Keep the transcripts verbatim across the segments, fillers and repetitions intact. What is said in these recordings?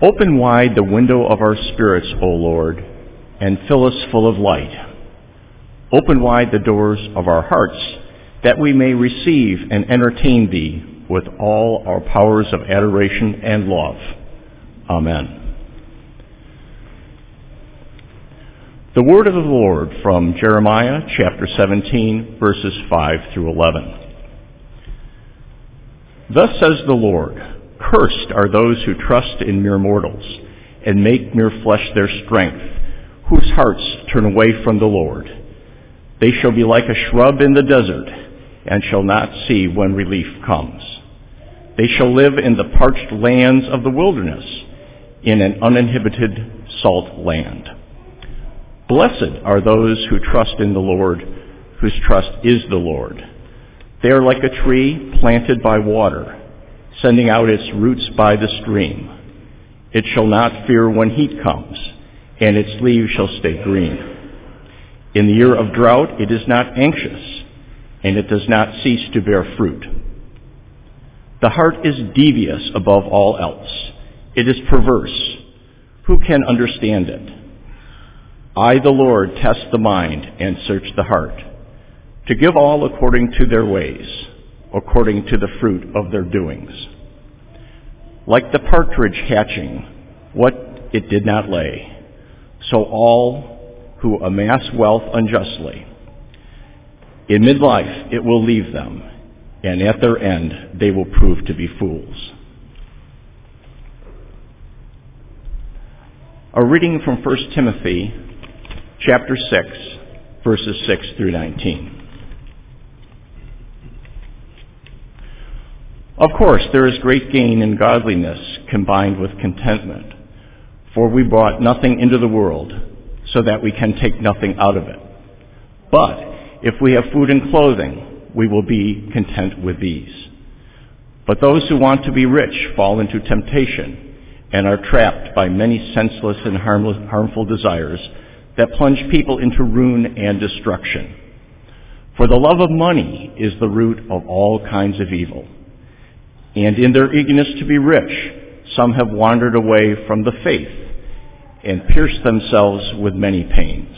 Open wide the window of our spirits, O Lord, and fill us full of light. Open wide the doors of our hearts, that we may receive and entertain Thee with all our powers of adoration and love. Amen. The word of the Lord from Jeremiah chapter seventeen, verses five through eleven. Thus says the Lord, cursed are those who trust in mere mortals, and make mere flesh their strength, whose hearts turn away from the Lord. They shall be like a shrub in the desert, and shall not see when relief comes. They shall live in the parched lands of the wilderness, in an uninhabited salt land. Blessed are those who trust in the Lord, whose trust is the Lord. They are like a tree planted by water, sending out its roots by the stream. It shall not fear when heat comes, and its leaves shall stay green. In the year of drought it is not anxious, and it does not cease to bear fruit. The heart is devious above all else. It is perverse. Who can understand it? I, the Lord, test the mind and search the heart, to give all according to their ways, according to the fruit of their doings. Like the partridge hatching what it did not lay, so all who amass wealth unjustly. In midlife it will leave them, and at their end they will prove to be fools. A reading from First Timothy chapter six, verses six through nineteen. Of course, there is great gain in godliness combined with contentment, for we brought nothing into the world, so that we can take nothing out of it. But if we have food and clothing, we will be content with these. But those who want to be rich fall into temptation and are trapped by many senseless and harmless, harmful desires that plunge people into ruin and destruction. For the love of money is the root of all kinds of evil. And in their eagerness to be rich, some have wandered away from the faith and pierced themselves with many pains.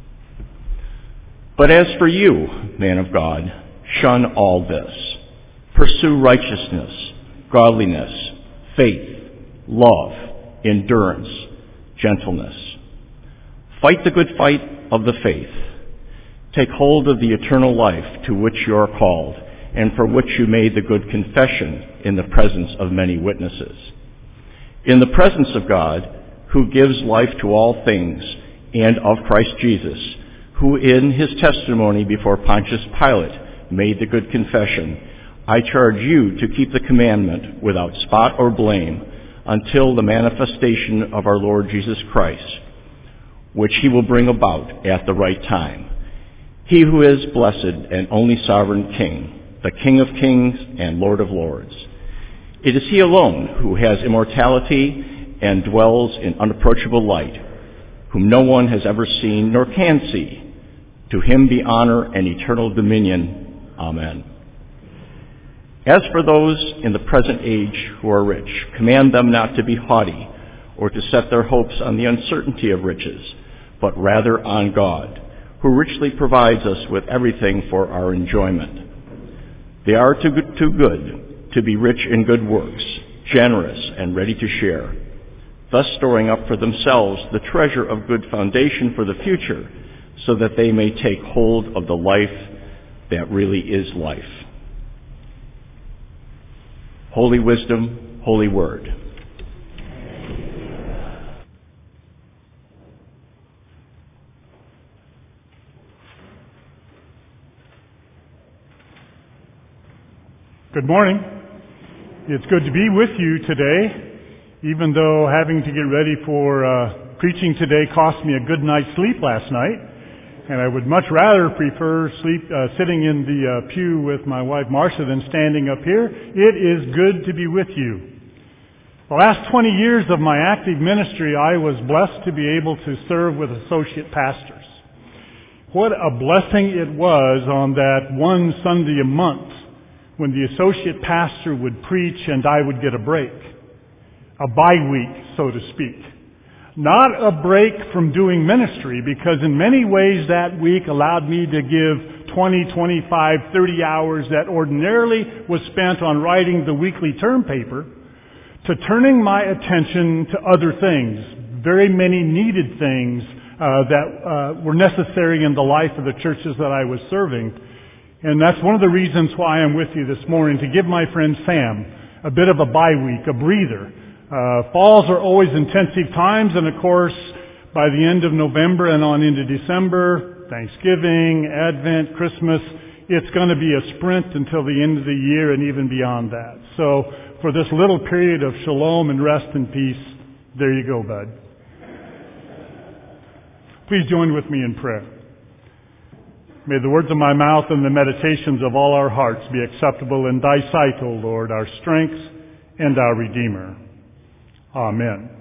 But as for you, man of God, shun all this. Pursue righteousness, godliness, faith, love, endurance, gentleness. Fight the good fight of the faith. Take hold of the eternal life to which you are called, and for which you made the good confession in the presence of many witnesses. In the presence of God, who gives life to all things, and of Christ Jesus, who in his testimony before Pontius Pilate made the good confession, I charge you to keep the commandment without spot or blame until the manifestation of our Lord Jesus Christ, which he will bring about at the right time. He who is blessed and only sovereign King, the King of kings and Lord of lords. It is he alone who has immortality and dwells in unapproachable light, whom no one has ever seen nor can see. To him be honor and eternal dominion. Amen. As for those in the present age who are rich, command them not to be haughty or to set their hopes on the uncertainty of riches, but rather on God, who richly provides us with everything for our enjoyment. They are too good, too good to be rich in good works, generous and ready to share, thus storing up for themselves the treasure of good foundation for the future, so that they may take hold of the life that really is life. Holy wisdom, holy word. Good morning. It's good to be with you today, even though having to get ready for uh, preaching today cost me a good night's sleep last night, and I would much rather prefer sleep uh, sitting in the uh, pew with my wife Marcia than standing up here. It is good to be with you. The last twenty years of my active ministry, I was blessed to be able to serve with associate pastors. What a blessing it was on that one Sunday a month when the associate pastor would preach and I would get a break. a bye week, so to speak. Not a break from doing ministry, because in many ways that week allowed me to give twenty, twenty-five, thirty hours that ordinarily was spent on writing the weekly term paper to turning my attention to other things, very many needed things uh, that uh, were necessary in the life of the churches that I was serving. And that's one of the reasons why I'm with you this morning, to give my friend Sam a bit of a bye week, a breather. Uh, falls are always intensive times, and of course, by the end of November and on into December, Thanksgiving, Advent, Christmas, it's going to be a sprint until the end of the year and even beyond that. So, for this little period of shalom and rest and peace, there you go, bud. Please join with me in prayer. May the words of my mouth and the meditations of all our hearts be acceptable in thy sight, O Lord, our strength and our Redeemer. Amen.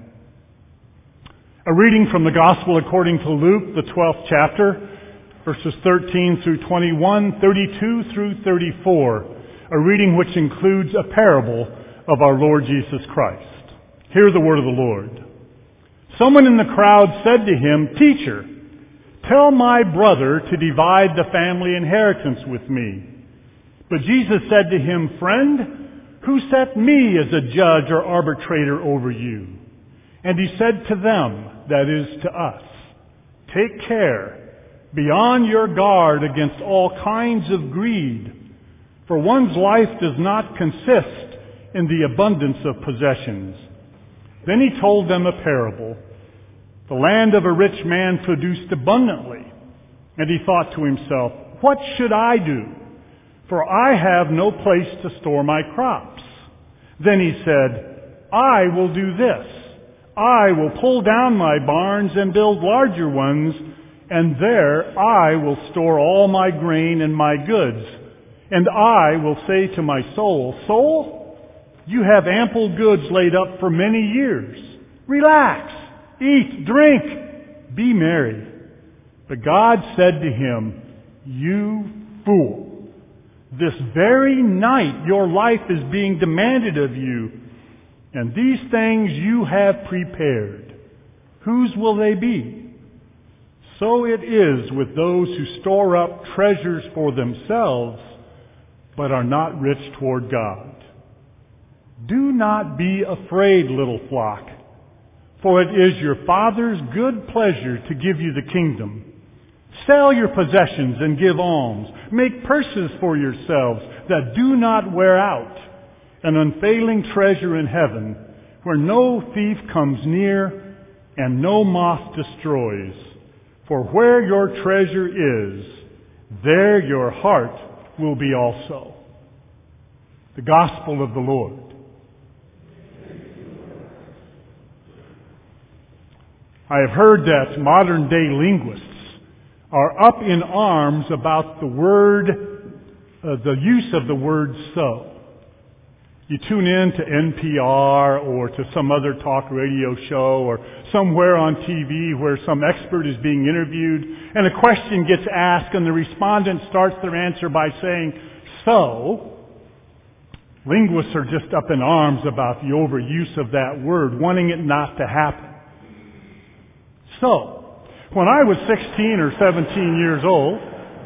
A reading from the Gospel according to Luke, the twelfth chapter, verses thirteen through twenty-one, thirty-two through thirty-four, a reading which includes a parable of our Lord Jesus Christ. Hear the word of the Lord. Someone in the crowd said to him, "Teacher, tell my brother to divide the family inheritance with me." But Jesus said to him, "Friend, who set me as a judge or arbitrator over you?" And he said to them, that is to us, "Take care, be on your guard against all kinds of greed, for one's life does not consist in the abundance of possessions." Then he told them a parable. The land of a rich man produced abundantly, and he thought to himself, "What should I do? For I have no place to store my crops." Then he said, "I will do this. I will pull down my barns and build larger ones, and there I will store all my grain and my goods. And I will say to my soul, 'Soul, you have ample goods laid up for many years. Relax, eat, drink, be merry.' But God said to him, 'You fool. This very night your life is being demanded of you, and these things you have prepared. Whose will they be?' So it is with those who store up treasures for themselves, but are not rich toward God. Do not be afraid, little flock, for it is your Father's good pleasure to give you the kingdom. Sell your possessions and give alms. Make purses for yourselves that do not wear out, an unfailing treasure in heaven, where no thief comes near and no moth destroys. For where your treasure is, there your heart will be also." The Gospel of the Lord. I have heard that modern day linguists are up in arms about the word, uh, the use of the word "so." You tune in to N P R or to some other talk radio show or somewhere on T V where some expert is being interviewed, and a question gets asked and the respondent starts their answer by saying, "So." Linguists are just up in arms about the overuse of that word, wanting it not to happen. So, when I was sixteen or seventeen years old,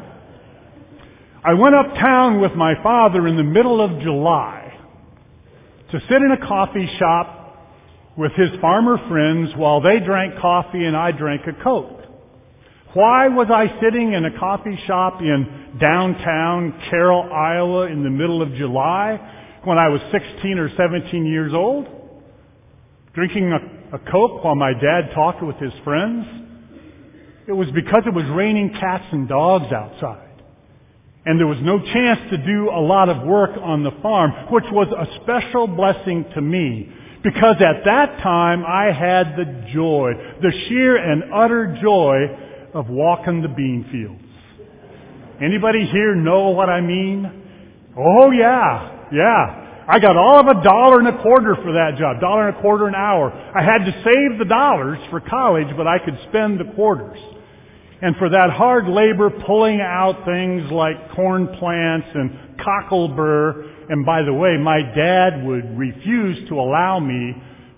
I went uptown with my father in the middle of July to sit in a coffee shop with his farmer friends while they drank coffee and I drank a Coke. Why was I sitting in a coffee shop in downtown Carroll, Iowa in the middle of July when I was sixteen or seventeen years old? Drinking a, a Coke while my dad talked with his friends? It was because it was raining cats and dogs outside. And there was no chance to do a lot of work on the farm, which was a special blessing to me. Because at that time I had the joy, the sheer and utter joy of walking the bean fields. Anybody here know what I mean? Oh yeah, yeah. I got all of a dollar and a quarter for that job, dollar and a quarter an hour. I had to save the dollars for college, but I could spend the quarters. And for that hard labor, pulling out things like corn plants and cocklebur. And by the way, my dad would refuse to allow me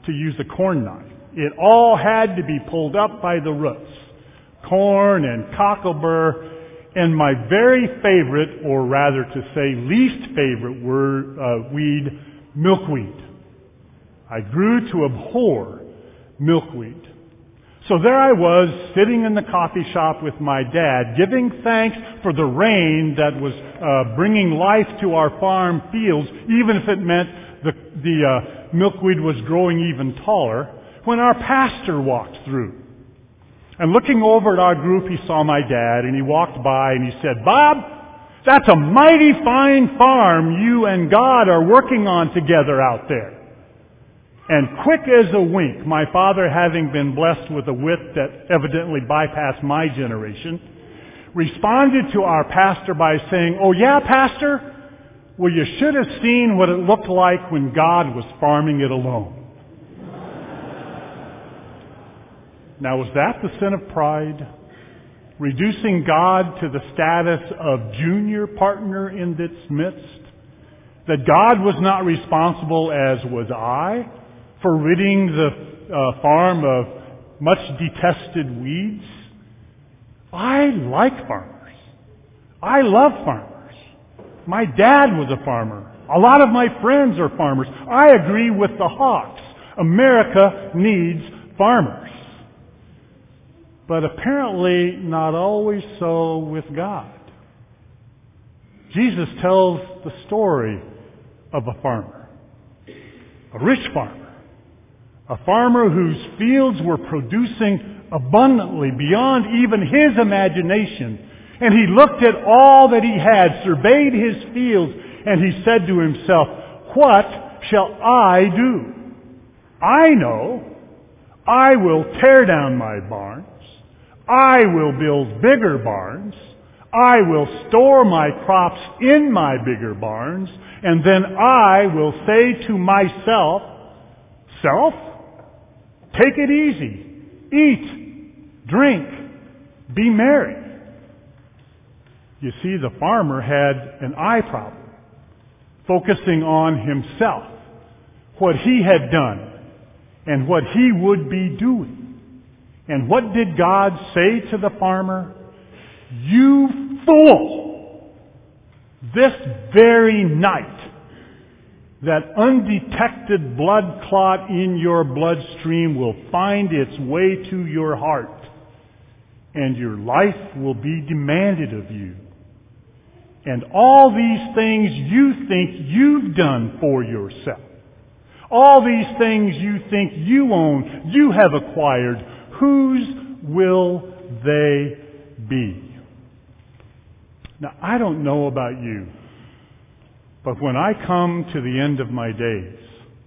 to use a corn knife. It all had to be pulled up by the roots. Corn and cocklebur, and my very favorite, or rather to say least favorite word, uh, weed, milkweed. I grew to abhor milkweed. So there I was, sitting in the coffee shop with my dad, giving thanks for the rain that was uh, bringing life to our farm fields, even if it meant the, the uh, milkweed was growing even taller, when our pastor walked through. And looking over at our group, he saw my dad, and he walked by, and he said, "Bob, that's a mighty fine farm you and God are working on together out there." And quick as a wink, my father, having been blessed with a wit that evidently bypassed my generation, responded to our pastor by saying, "Oh yeah, Pastor? Well, you should have seen what it looked like when God was farming it alone." Now, was that the sin of pride? Reducing God to the status of junior partner in its midst? That God was not responsible, as was I, for ridding the uh, farm of much detested weeds? I like farmers. I love farmers. My dad was a farmer. A lot of my friends are farmers. I agree with the Hawks. America needs farmers. But apparently not always so with God. Jesus tells the story of a farmer, a rich farmer, a farmer whose fields were producing abundantly beyond even his imagination. And he looked at all that he had, surveyed his fields, and he said to himself, "What shall I do? I know I will tear down my barns. I will build bigger barns. I will store my crops in my bigger barns. And then I will say to myself, 'Self, take it easy. Eat, drink, be merry.'" You see, the farmer had an eye problem, focusing on himself, what he had done, and what he would be doing. And what did God say to the farmer? "You fool! This very night, that undetected blood clot in your bloodstream will find its way to your heart, and your life will be demanded of you. And all these things you think you've done for yourself, all these things you think you own, you have acquired, whose will they be?" Now, I don't know about you, but when I come to the end of my days,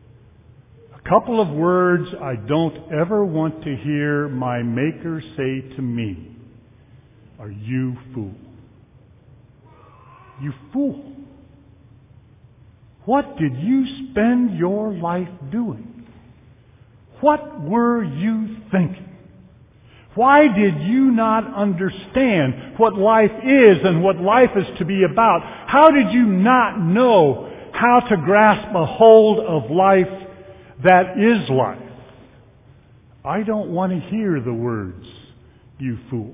a couple of words I don't ever want to hear my Maker say to me are, "You fool. You fool. What did you spend your life doing? What were you thinking? Why did you not understand what life is and what life is to be about? How did you not know how to grasp a hold of life that is life?" I don't want to hear the words, "You fool."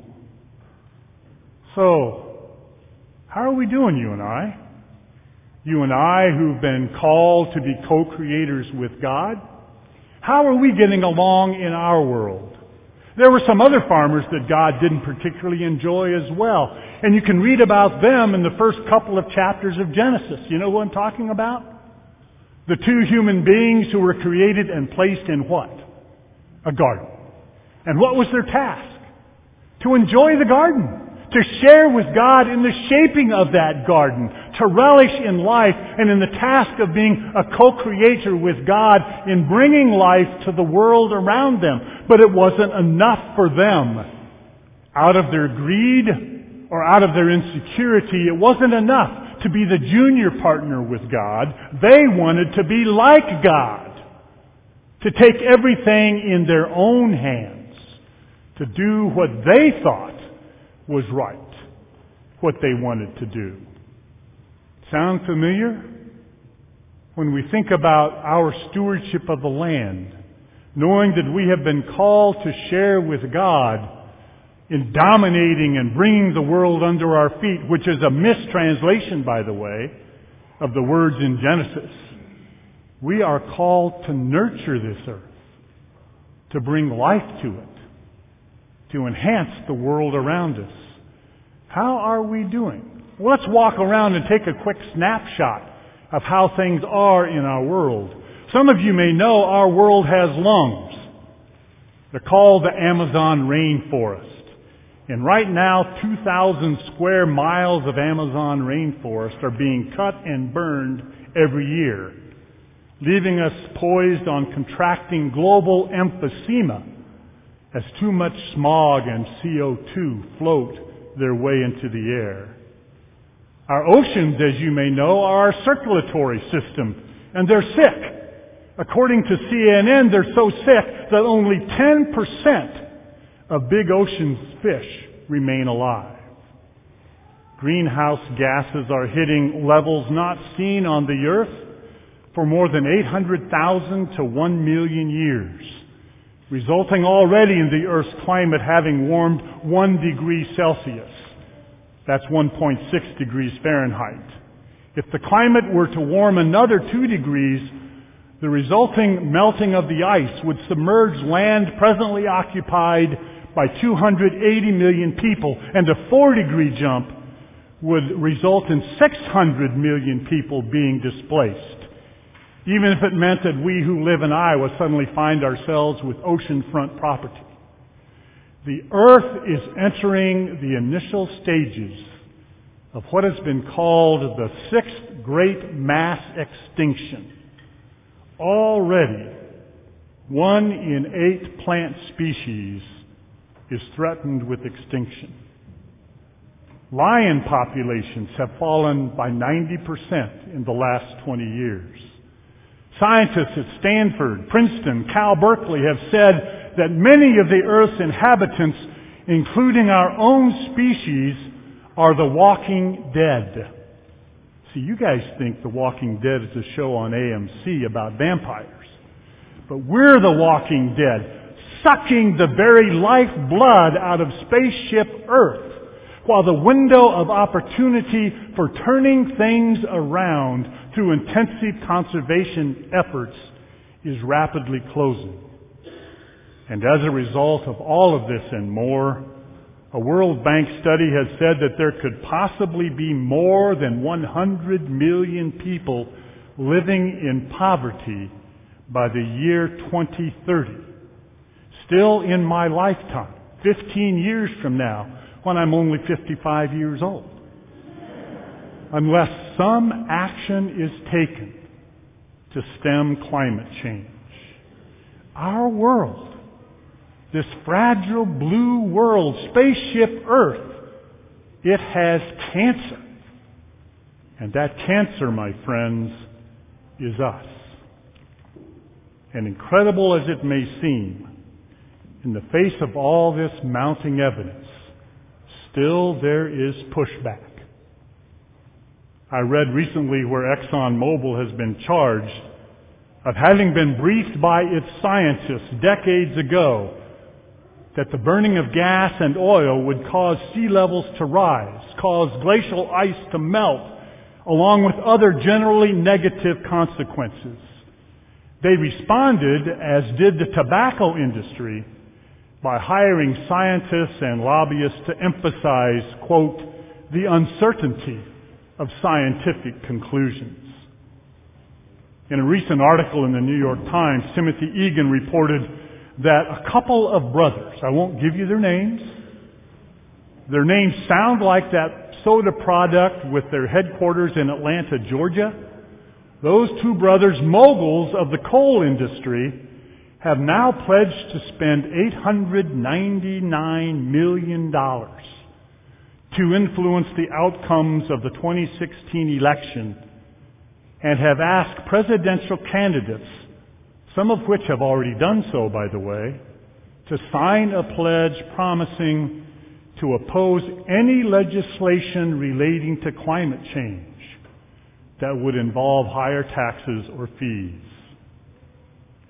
So, how are we doing, you and I? You and I who've been called to be co-creators with God? How are we getting along in our world? There were some other farmers that God didn't particularly enjoy as well. And you can read about them in the first couple of chapters of Genesis. You know who I'm talking about? The two human beings who were created and placed in what? A garden. And what was their task? To enjoy the garden. To share with God in the shaping of that garden. To relish in life and in the task of being a co-creator with God in bringing life to the world around them. But it wasn't enough for them. Out of their greed or out of their insecurity, it wasn't enough to be the junior partner with God. They wanted to be like God. To take everything in their own hands. To do what they thought was right. What they wanted to do. Sound familiar? When we think about our stewardship of the land knowing that we have been called to share with God in dominating and bringing the world under our feet, which is a mistranslation, by the way, of the words in Genesis. We are called to nurture this earth, to bring life to it, to enhance the world around us. How are we doing? Well, let's walk around and take a quick snapshot of how things are in our world. Some of you may know our world has lungs. They're called the Amazon rainforest. And right now, two thousand square miles of Amazon rainforest are being cut and burned every year, leaving us poised on contracting global emphysema as too much smog and C O two float their way into the air. Our oceans, as you may know, are our circulatory system, and they're sick. According to C N N, they're so sick that only ten percent of big ocean's fish remain alive. Greenhouse gases are hitting levels not seen on the earth for more than eight hundred thousand to one million years, resulting already in the Earth's climate having warmed one degree Celsius. That's one point six degrees Fahrenheit. If the climate were to warm another two degrees, the resulting melting of the ice would submerge land presently occupied by two hundred eighty million people, and a four degree jump would result in six hundred million people being displaced, even if it meant that we who live in Iowa suddenly find ourselves with oceanfront property. The earth is entering the initial stages of what has been called the sixth great mass extinction. Already, one in eight plant species is threatened with extinction. Lion populations have fallen by ninety percent in the last twenty years. Scientists at Stanford, Princeton, Cal Berkeley have said that many of the Earth's inhabitants, including our own species, are the walking dead. See, you guys think The Walking Dead is a show on A M C about vampires. But we're the walking dead, sucking the very lifeblood out of spaceship Earth, while the window of opportunity for turning things around through intensive conservation efforts is rapidly closing. And as a result of all of this and more, a World Bank study has said that there could possibly be more than one hundred million people living in poverty by the year twenty thirty. Still in my lifetime, fifteen years from now, when I'm only fifty-five years old. Unless some action is taken to stem climate change. Our world, this fragile blue world, spaceship Earth, it has cancer. And that cancer, my friends, is us. And incredible as it may seem, in the face of all this mounting evidence, still there is pushback. I read recently where ExxonMobil has been charged of having been briefed by its scientists decades ago that the burning of gas and oil would cause sea levels to rise, cause glacial ice to melt, along with other generally negative consequences. They responded, as did the tobacco industry, by hiring scientists and lobbyists to emphasize, quote, the uncertainty of scientific conclusions. In a recent article in the New York Times, Timothy Egan reported that a couple of brothers, I won't give you their names, their names sound like that soda product with their headquarters in Atlanta, Georgia. Those two brothers, moguls of the coal industry, have now pledged to spend eight hundred ninety-nine million dollars to influence the outcomes of the twenty sixteen election, and have asked presidential candidates, some of which have already done so, by the way, to sign a pledge promising to oppose any legislation relating to climate change that would involve higher taxes or fees.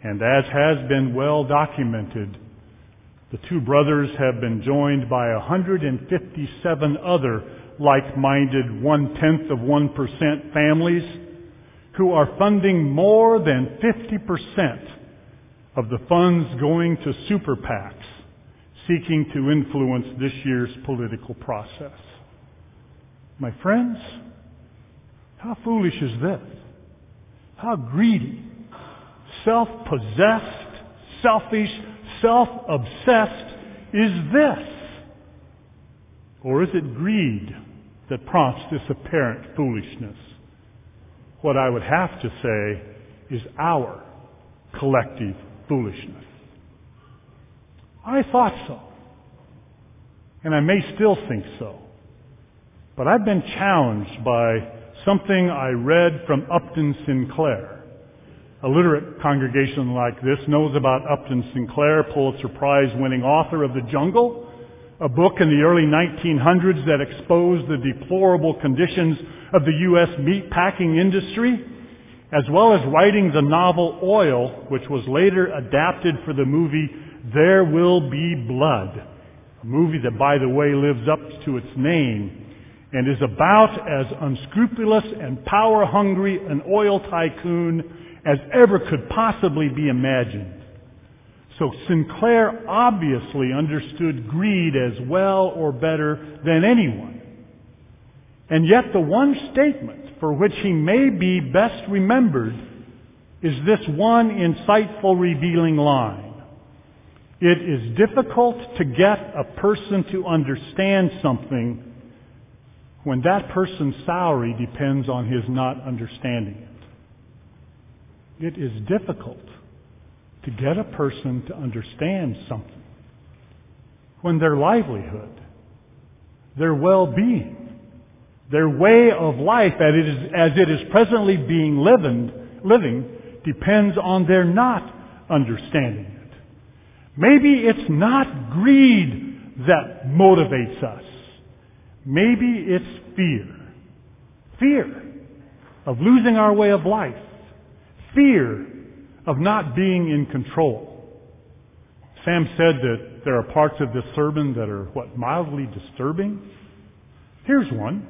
And as has been well documented, the two brothers have been joined by one hundred fifty-seven other like-minded one-tenth of one percent families who are funding more than fifty percent of the funds going to super PACs seeking to influence this year's political process. My friends, how foolish is this? How greedy, self-possessed, selfish, self-obsessed is this? Or is it greed that prompts this apparent foolishness? What I would have to say is our collective foolishness. I thought so. And I may still think so. But I've been challenged by something I read from Upton Sinclair. A literate congregation like this knows about Upton Sinclair, Pulitzer Prize-winning author of The Jungle, a book in the early nineteen hundreds that exposed the deplorable conditions of the U S meatpacking industry, as well as writing the novel Oil, which was later adapted for the movie There Will Be Blood, a movie that, by the way, lives up to its name and is about as unscrupulous and power-hungry an oil tycoon as ever could possibly be imagined. So Sinclair obviously understood greed as well or better than anyone. And yet the one statement for which he may be best remembered is this one insightful, revealing line. It is difficult to get a person to understand something when that person's salary depends on his not understanding it. It is difficult to get a person to understand something when their livelihood, their well-being, their way of life as it is, as it is presently being living, living depends on their not understanding it. Maybe it's not greed that motivates us. Maybe it's fear. Fear of losing our way of life. Fear of not being in control. Sam said that there are parts of this sermon that are, what, mildly disturbing? Here's one.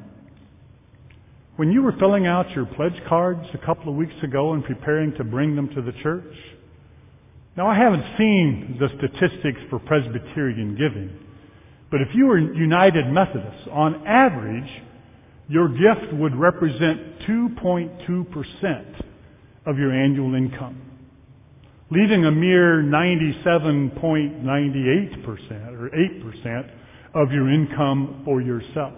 When you were filling out your pledge cards a couple of weeks ago and preparing to bring them to the church, now I haven't seen the statistics for Presbyterian giving, but if you were United Methodists, on average, your gift would represent two point two percent of your annual income, leaving a mere ninety-seven point nine eight percent or eight percent of your income for yourself.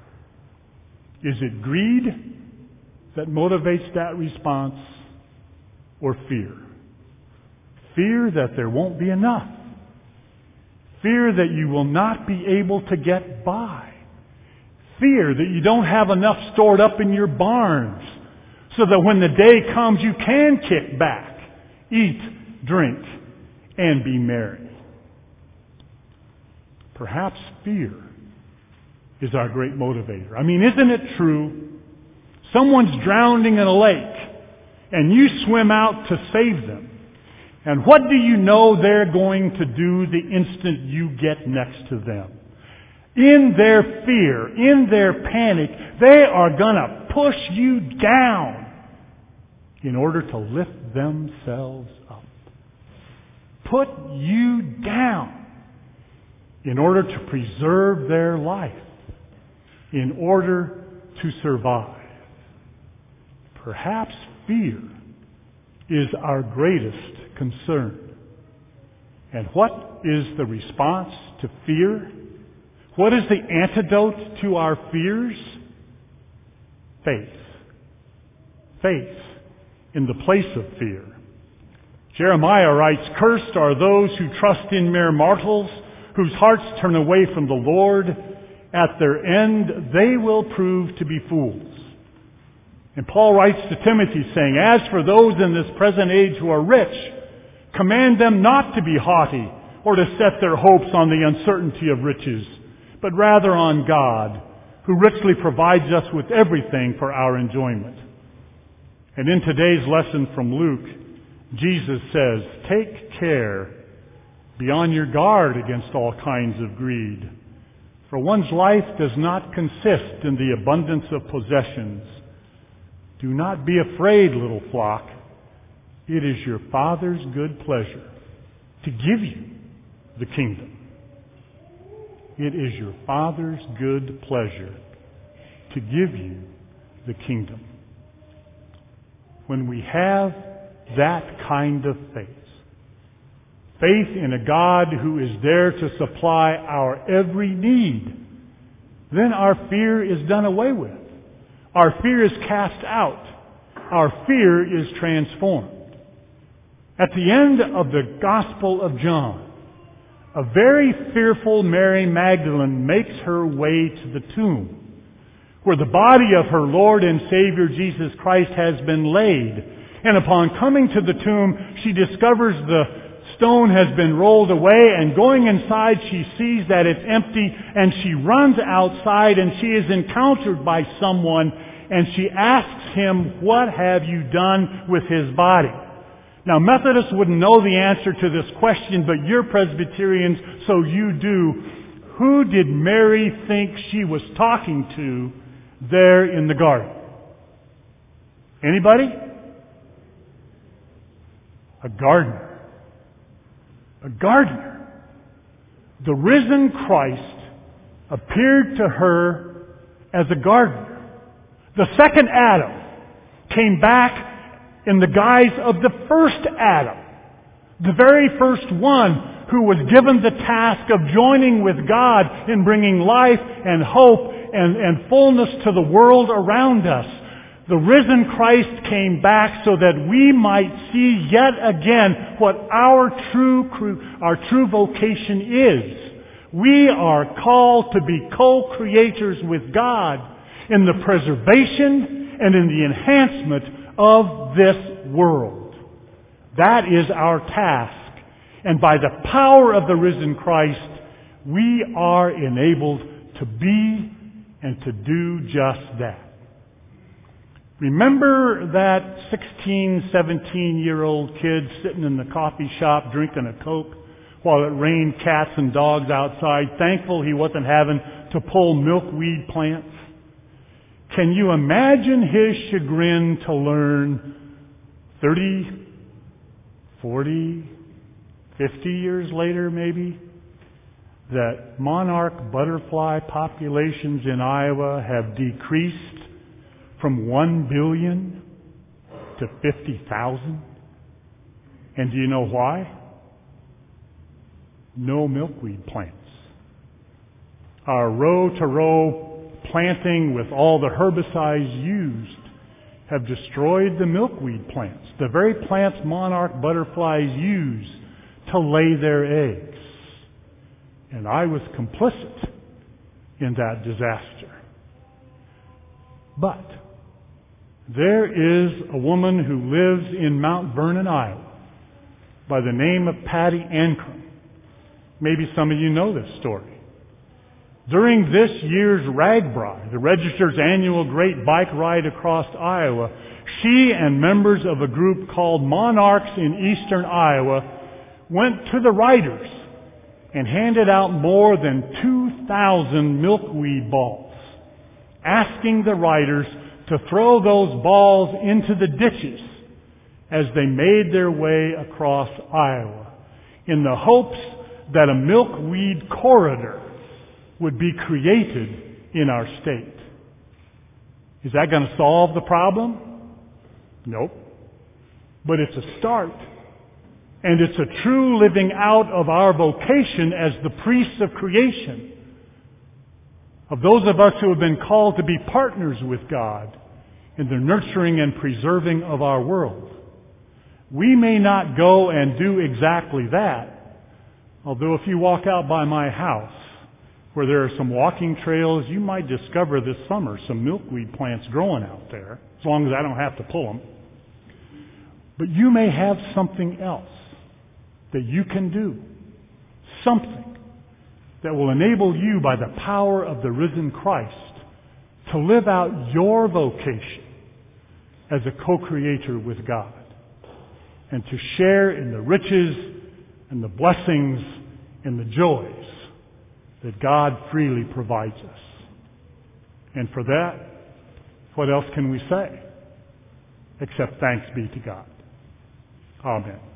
Is it greed that motivates that response, or fear? Fear that there won't be enough. Fear that you will not be able to get by. Fear that you don't have enough stored up in your barns so that when the day comes you can kick back, eat, drink, and be merry. Perhaps fear is our great motivator. I mean, isn't it true? Someone's drowning in a lake and you swim out to save them. And what do you know they're going to do the instant you get next to them? In their fear, in their panic, they are going to push you down in order to lift themselves up. Put you down in order to preserve their life, in order to survive. Perhaps fear is our greatest concern. And what is the response to fear? What is the antidote to our fears? Faith. Faith in the place of fear. Jeremiah writes, "Cursed are those who trust in mere mortals, whose hearts turn away from the Lord. At their end they will prove to be fools." And Paul writes to Timothy saying, "As for those in this present age who are rich, command them not to be haughty or to set their hopes on the uncertainty of riches, but rather on God, who richly provides us with everything for our enjoyment." And in today's lesson from Luke, Jesus says, take care, be on your guard against all kinds of greed. For one's life does not consist in the abundance of possessions. Do not be afraid, little flock. It is your Father's good pleasure to give you the kingdom. It is your Father's good pleasure to give you the kingdom. When we have that kind of faith, faith in a God who is there to supply our every need, then our fear is done away with. Our fear is cast out. Our fear is transformed. At the end of the Gospel of John, a very fearful Mary Magdalene makes her way to the tomb, where the body of her Lord and Savior Jesus Christ has been laid. And upon coming to the tomb, she discovers the stone has been rolled away, and going inside she sees that it's empty, and she runs outside and she is encountered by someone, and she asks him, what have you done with his body? Now, Methodists wouldn't know the answer to this question, but you're Presbyterians, so you do. Who did Mary think she was talking to there in the garden? Anybody? A gardener. A gardener. The risen Christ appeared to her as a gardener. The second Adam came back in the guise of the first Adam, the very first one who was given the task of joining with God in bringing life and hope and, and fullness to the world around us. The risen Christ came back so that we might see yet again what our true, our true vocation is. We are called to be co-creators with God in the preservation and in the enhancement of this world. That is our task. And by the power of the risen Christ, we are enabled to be and to do just that. Remember that sixteen, seventeen-year-old kid sitting in the coffee shop drinking a Coke while it rained cats and dogs outside, thankful he wasn't having to pull milkweed plants? Can you imagine his chagrin to learn thirty, forty, fifty years later maybe, that monarch butterfly populations in Iowa have decreased from one billion to fifty thousand? And do you know why? No milkweed plants. Our row-to-row planting with all the herbicides used have destroyed the milkweed plants, the very plants monarch butterflies use to lay their eggs. And I was complicit in that disaster. But there is a woman who lives in Mount Vernon, Iowa, by the name of Patty Ancrum. Maybe some of you know this story. During this year's RAGBRAI, the Register's annual great bike ride across Iowa, she and members of a group called Monarchs in Eastern Iowa went to the riders and handed out more than two thousand milkweed balls, asking the riders to throw those balls into the ditches as they made their way across Iowa in the hopes that a milkweed corridor would be created in our state. Is that going to solve the problem? Nope. But it's a start. And it's a true living out of our vocation as the priests of creation, of those of us who have been called to be partners with God in the nurturing and preserving of our world. We may not go and do exactly that, although if you walk out by my house, where there are some walking trails, you might discover this summer some milkweed plants growing out there, as long as I don't have to pull them. But you may have something else that you can do, something that will enable you by the power of the risen Christ to live out your vocation as a co-creator with God. and to share in the riches and the blessings and the joys that God freely provides us. And for that, what else can we say except thanks be to God? Amen.